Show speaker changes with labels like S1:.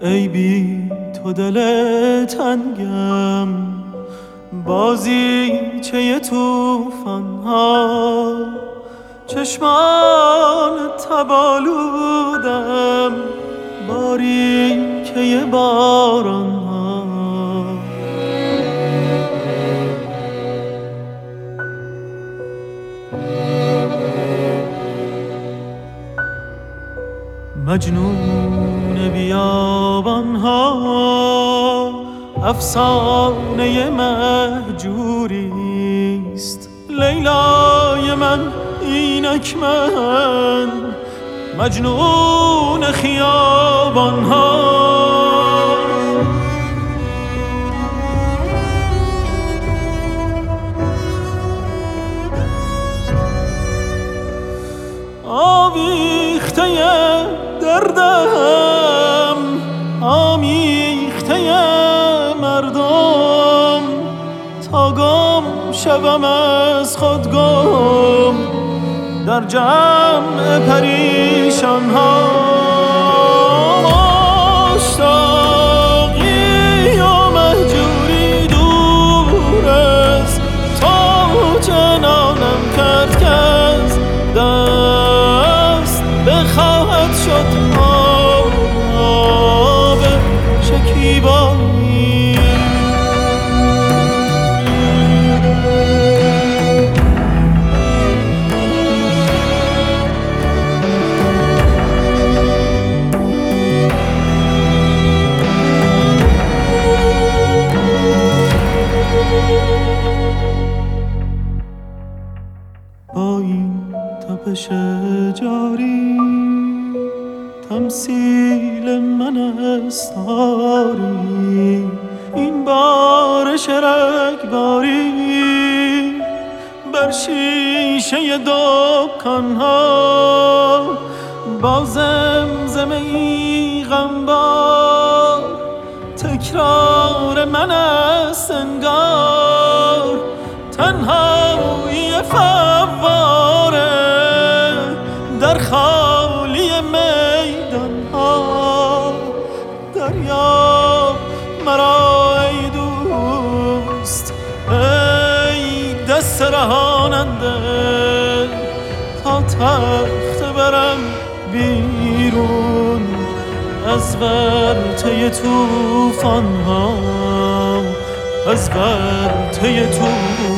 S1: ای بی تو دل تنگم، بازیچه توفان ها، چشمان تبالودم، باریکه باران ها. مجنون بیابان ها، افسانه مهجوریست. لیلای من اینک من، مجنون خیابان ها. آویخته دردم، آمیخته مردم، تا گم شوم از خود گم در جمع پریشان ها. مشتاقی و مهجوری دور از تو، چنانم کرد که از دست بخواهد شد آب شکیبایی. با این تپش جاری، تمثیل من استاری، این بارش رگباری بر شیشه دکان ها، با زمزمه ای غمبار، تکرار من است انگار، تنهایی فواره در خالی میدان ها. دریاب مرا ای دوست، ای دست رهاننده، تا تخت برم بیرون از ورطه توفان ها، از ورطه توفان